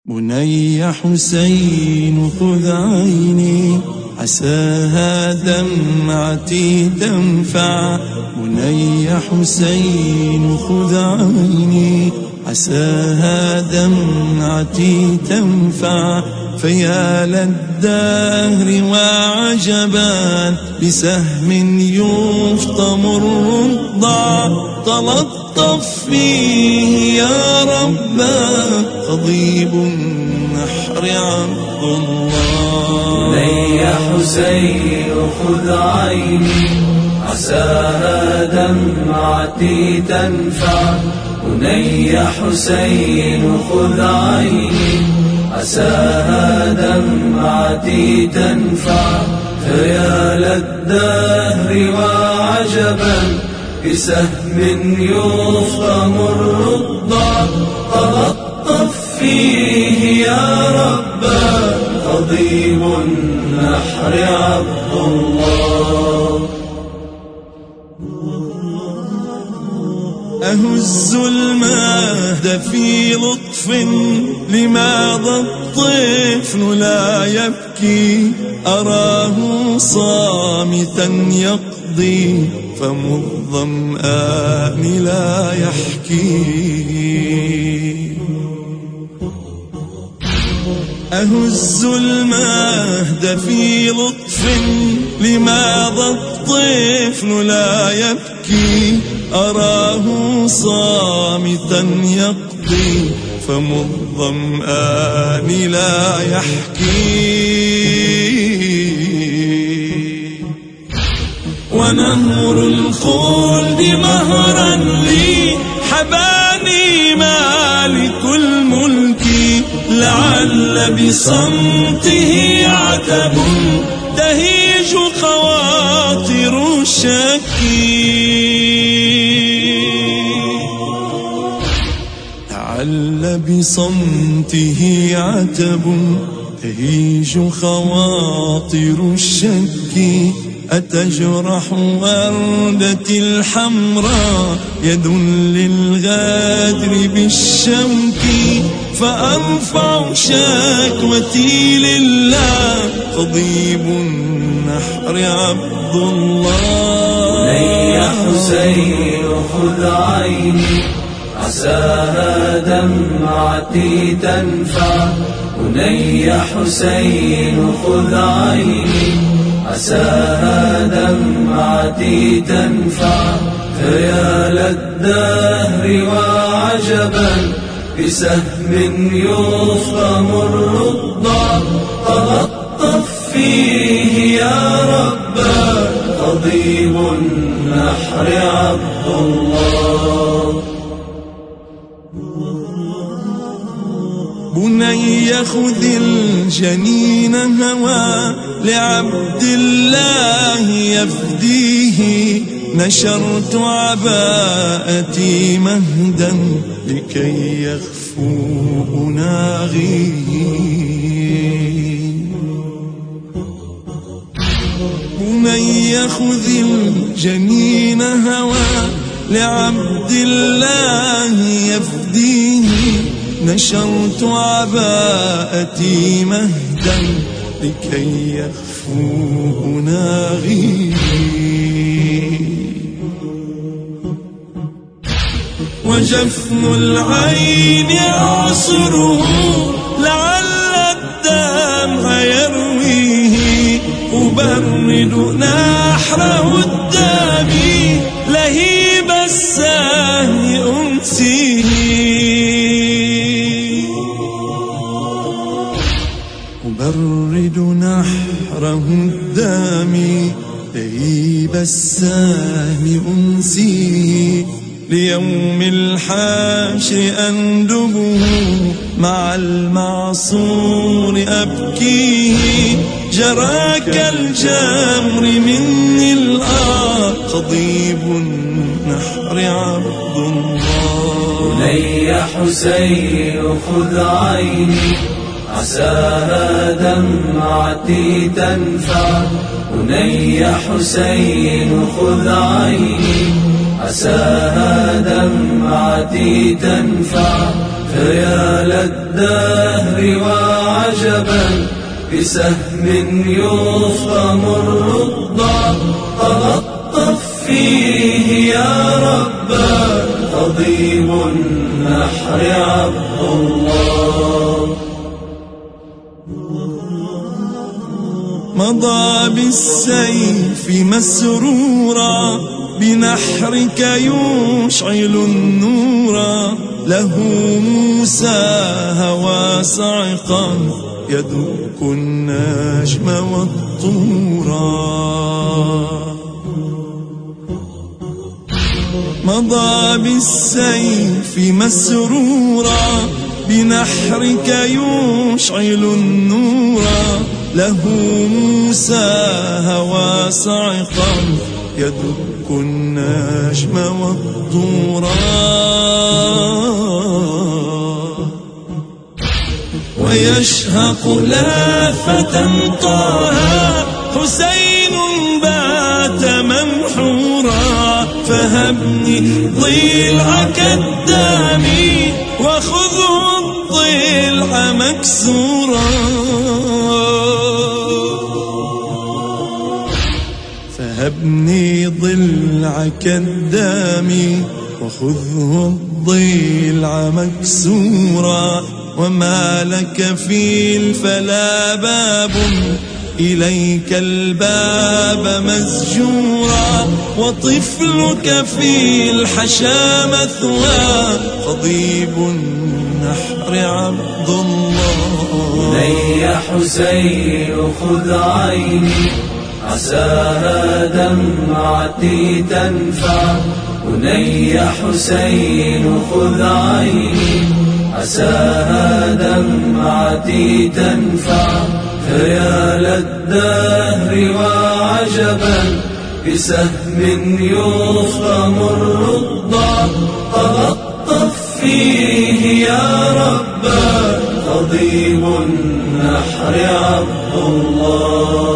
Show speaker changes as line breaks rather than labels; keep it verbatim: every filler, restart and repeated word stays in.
بني حسين خذ عيني عساها دمعتي تنفع. بني حسين خذ عيني عساها دمعتي تنفع. فيا للدهر وعجبا بسهم يفطم الرضع. تلطف فيه يا ربا قضيب النحر عبد الله.
بني حسين خذ عيني عساها دمعتي تنفع. بني حسين خذ عيني عساها دمعتي تنفع. فيا للدهر وعجبا بسهم يفطم الرضع. تلطف فيه يا ربا قضيب النحر عبد الله.
أهز المهد في لطف لماذا الطفل لا يبكي. أراه صامتا يقضي فم الظمآن لا يحكي. أهز المهد في لطف لماذا الطفل لا يبكي. أراه صامتا يقضي فم الظمآن لا يحكي. ونهر الخلد مهرا لي حباني مالك الملك. لعل بصمته عتب تهيج خواطر الشك. لعل بصمته عتب تهيج خواطر الشك. أتجرح وردتي الحمراء يد للغادر بالشوك. فأرفع شكوتي لله قضيب النحر عبد الله.
بني حسين خذ عيني عساها دمعتي تنفع. بني حسين خذ عيني عساها دمعتي تنفع. فيا للدهر وعجبا بسهم يفطم الرضع. تلطف فيه يا ربا قضيب النحر عبد الله.
بني خذ الجنين هوى لعبد الله يفديه. نشرت عباءتي مهدا لكي يخفو أناغيه. بني خذ الجنين هوى لعبد الله يفديه. نشرت عباءتي مهدا لكي يخفو أناغيه. وجفن العين يعصره لعل الدمع يرويه. أبرد نحره الدامي لهيب السهم أنسيه. أبرد نحره الدامي لهيب السهم أنسيه. ليوم الحاشر أندبه مع المعصور أبكيه. جرى كالجمر مني الآه قضيب النحر عبد الله.
بني حسين خذ عيني عساها دمعتي تنفع. بني حسين خذ عيني عساها دمعتي تنفع. فيا للدهر وعجبا بسهم يفرم الرضا تلطف فيه يا ربا قضيب النحر عبد الله.
مضى بالسيف مسرورا بنحرك يشعل النورا له موسى هوى صعقا يدك النجم والطورا. مضى بالسيف مسرورا بنحرك يشعل النورا له موسى هوى صعقا يدك النجم والطورا. ويشهق لافة طه حسين بات ممحورا فهبني ضلعك الدامي وخذه الضلع مكسورا. فهبني ضلعك الدامي وخذه الضلع مكسورا. وما لك في الفلا باب إليك الباب مسجورا وطفلك في الحشا مثوى قضيب النحر عبد الله.
بني حسين خذ عيني عساها دمعتي تنفع. بني حسين خذ عيني عساها دمعتي تنفع. فيا للدهر وعجبا بسهم يفرم الرضا تلطف فيه يا ربا قضيب النحر عبد الله.